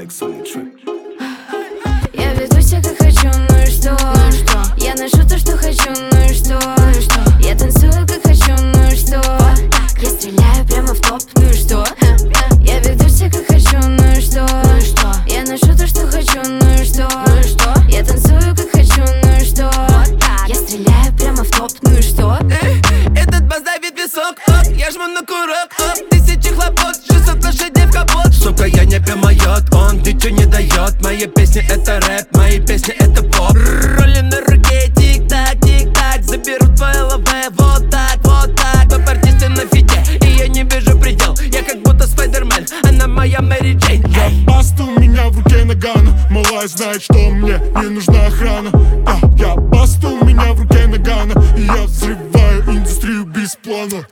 сексуальный трек. Я веду себя как хочу, ну и что? Я ношу то, что хочу, ну и что? Я танцую как хочу, ну и что? Я стреляю прямо в топ, ну и что? Я веду себя как хочу, ну и что? Я ношу то, что хочу, ну и что? Я танцую как хочу, ну и что? Я стреляю прямо в топ, ну и что? Этот бас давит висок, я жму на курок, тысячи хлопот, 600 лошадей в капот. Сука, я не промоет, он ничего не дает. Мои песни это рэп, мои песни это поп. Роли на руке, тик-так, тик-так, заберу твои лавы, вот так, вот так. Топ-артисты на фите, и я не вижу предел. Я как будто Спайдермен, она моя Мэри Джейн. Я басту, у меня в руке нагана. Малая знает, что мне не нужна охрана. Я басту, у меня в руке нагана. И я взрываю индустрию без плана.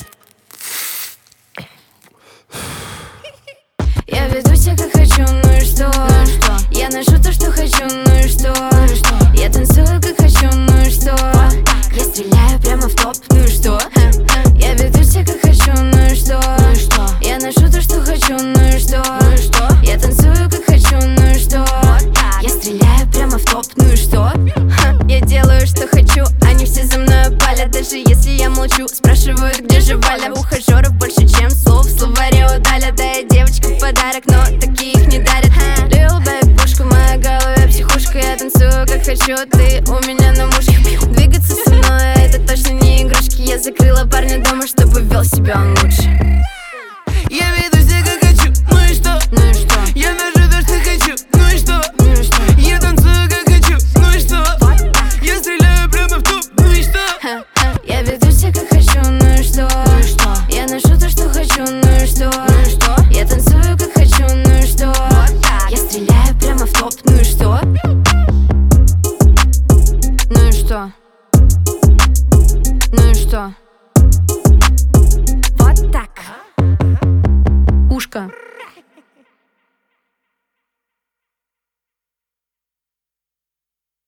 Я веду себя как хочу, ну и что? Я ношу то, что хочу, ну и что? Я танцую как хочу, ну и что? Я стреляю прямо в топ, ну и что? Я веду себя как хочу, ну и что? Я ношу то, что хочу, ну и что? Я танцую как хочу, ну и что? Я стреляю прямо в топ, ну и что? Я делаю, что хочу, они все за мной палят. Даже если я молчу, спрашивают, где же Валя. Ухажеров больше, чем слов, словари удалят. Да я девочка в подарок, но таких не дарят. Lil Back, пушка в моей голове, психушка. Я танцую как хочу, ты у меня на мушке. Двигаться со мной, это точно не игрушки. Я закрыла парня дома, чтобы вел себя он лучше. Я веду себя как хочу, ну и что? Ну и что? Я ношу то, что хочу, ну и что? Ну и что? Я танцую как хочу, ну и что? Я стреляю прямо в топ, ну и что? Я веду себя как хочу, ну и что? Я ношу то, что хочу, ну и что? Я танцую как хочу, ну и что? Я стреляю прямо в топ, ну и что? Ну и что? Ну и что?